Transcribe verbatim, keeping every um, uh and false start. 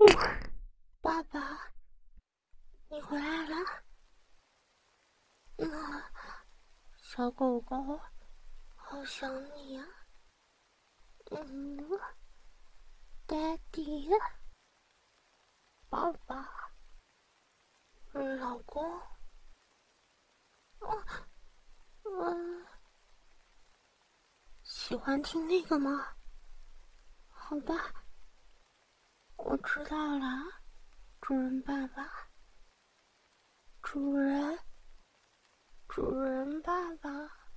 爸爸，你回来了。啊，小狗狗，好想你呀、啊。嗯，Daddy，爸爸，嗯，老公。啊，嗯，喜欢听那个吗？好吧，我知道了，主人爸爸。主人，主人爸爸。